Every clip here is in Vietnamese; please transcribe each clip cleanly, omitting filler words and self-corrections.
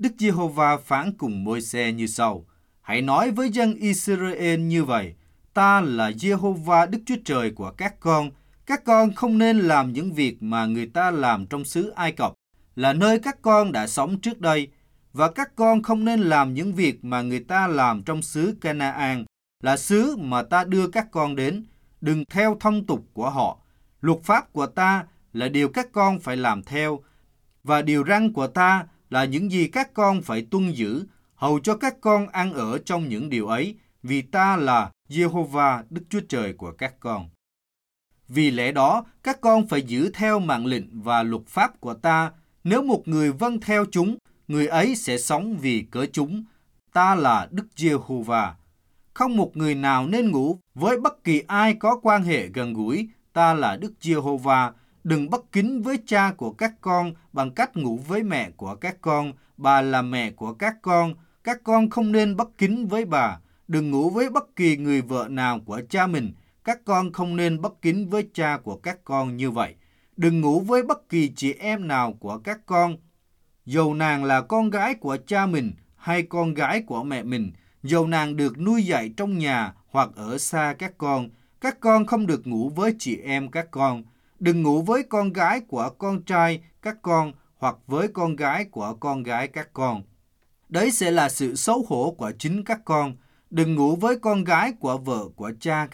Đức Giê-hô-va phán cùng Môi-se như sau: Hãy nói với dân Israel như vậy: Ta là Giê-hô-va Đức Chúa Trời của các con không nên làm những việc mà người ta làm trong xứ Ai Cập, là nơi các con đã sống trước đây, và các con không nên làm những việc mà người ta làm trong xứ Ca-na-an, là xứ mà ta đưa các con đến. Đừng theo thông tục của họ. Luật pháp của ta là điều các con phải làm theo, và điều răn của ta là những gì các con phải tuân giữ, hầu cho các con ăn ở trong những điều ấy, vì ta là Giê-hô-va Đức Chúa Trời của các con. Vì lẽ đó, các con phải giữ theo mạng lệnh và luật pháp của ta. Nếu một người vâng theo chúng, người ấy sẽ sống vì cớ chúng. Ta là Đức Giê-hô-va. Không một người nào nên ngủ với bất kỳ ai có quan hệ gần gũi. Ta là Đức Giê-hô-va. Đừng bất kính với cha của các con bằng cách ngủ với mẹ của các con. Bà là mẹ của các con không nên bất kính với bà. Đừng ngủ với bất kỳ người vợ nào của cha mình. Các con không nên bất kính với cha của các con như vậy. Đừng ngủ với bất kỳ chị em nào của các con, dầu nàng là con gái của cha mình hay con gái của mẹ mình, dầu nàng được nuôi dạy trong nhà hoặc ở xa các con không được ngủ với chị em các con. Đừng ngủ với con gái của con trai các con hoặc với con gái của con gái các con. Đấy sẽ là sự xấu hổ của chính các con. Đừng ngủ với con gái của vợ của cha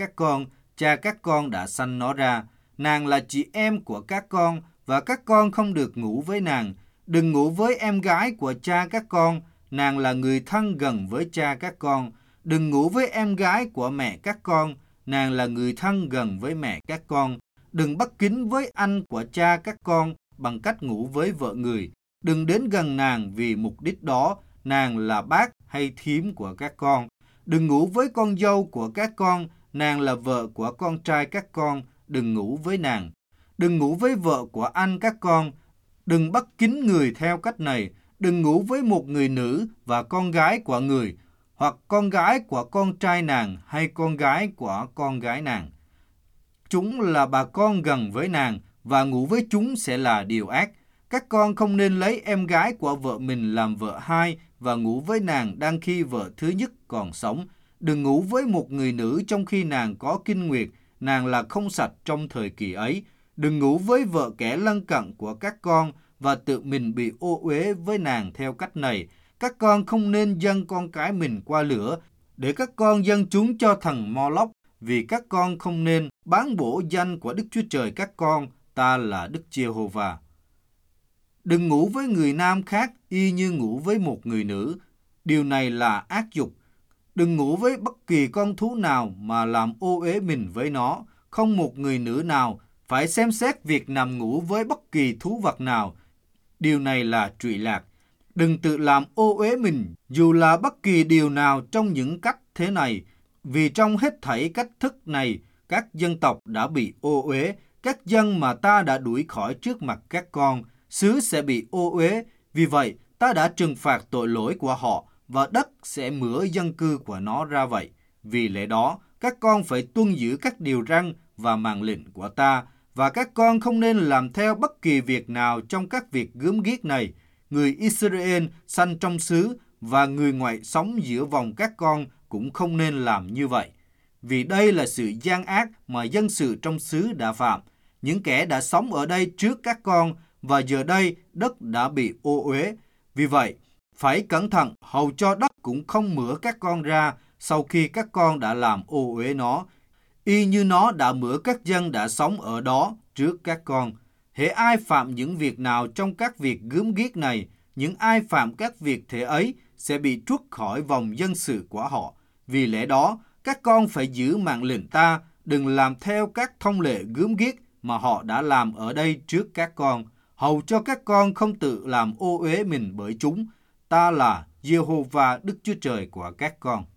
các con đã sanh nó ra. Nàng là chị em của các con và các con không được ngủ với nàng. Đừng ngủ với em gái của cha các con, nàng là người thân gần với cha các con. Đừng ngủ với em gái của mẹ các con, nàng là người thân gần với mẹ các con. Đừng bất kính với anh của cha các con bằng cách ngủ với vợ người. Đừng đến gần nàng vì mục đích đó, nàng là bác hay thím của các con. Đừng ngủ với con dâu của các con, nàng là vợ của con trai các con, đừng ngủ với nàng. Đừng ngủ với vợ của anh các con. Đừng bất kính người theo cách này. Đừng ngủ với một người nữ và con gái của người, hoặc con gái của con trai nàng hay con gái của con gái nàng. Chúng là bà con gần với nàng, và ngủ với chúng sẽ là điều ác. Các con không nên lấy em gái của vợ mình làm vợ hai và ngủ với nàng đang khi vợ thứ nhất còn sống. Đừng ngủ với một người nữ trong khi nàng có kinh nguyệt, nàng là không sạch trong thời kỳ ấy. Đừng ngủ với vợ kẻ lân cận của các con và tự mình bị ô uế với nàng theo cách này. Các con không nên dâng con cái mình qua lửa để các con dâng chúng cho thần Mô-lốc, vì các con không nên bán bổ danh của Đức Chúa Trời các con. Ta là Đức Giê-hô-va. Đừng ngủ với người nam khác y như ngủ với một người nữ. Điều này là ác dục. Đừng ngủ với bất kỳ con thú nào mà làm ô uế mình với nó. Không một người nữ nào phải xem xét việc nằm ngủ với bất kỳ thú vật nào. Điều này là trụy lạc. Đừng tự làm ô uế mình dù là bất kỳ điều nào trong những cách thế này, vì trong hết thảy cách thức này, các dân tộc đã bị ô uế. Các dân mà ta đã đuổi khỏi trước mặt các con, xứ sẽ bị ô uế. Vì vậy, ta đã trừng phạt tội lỗi của họ, và đất sẽ mửa dân cư của nó ra vậy. Vì lẽ đó, các con phải tuân giữ các điều răn và mạng lệnh của ta, và các con không nên làm theo bất kỳ việc nào trong các việc gớm ghiếc này. Người Israel sanh trong xứ và người ngoại sống giữa vòng các con cũng không nên làm như vậy. Vì đây là sự gian ác mà dân sự trong xứ đã phạm. Những kẻ đã sống ở đây trước các con, và giờ đây đất đã bị ô uế. Vì vậy, phải cẩn thận hầu cho đất cũng không mửa các con ra sau khi các con đã làm ô uế nó, y như nó đã mửa các dân đã sống ở đó trước các con. Hễ ai phạm những việc nào trong các việc gớm ghiếc này, những ai phạm các việc thế ấy sẽ bị trút khỏi vòng dân sự của họ. Vì lẽ đó, các con phải giữ mạng lệnh ta, đừng làm theo các thông lệ gớm ghiếc mà họ đã làm ở đây trước các con, hầu cho các con không tự làm ô uế mình bởi chúng. Ta là Giê-hô-va Đức Chúa Trời của các con.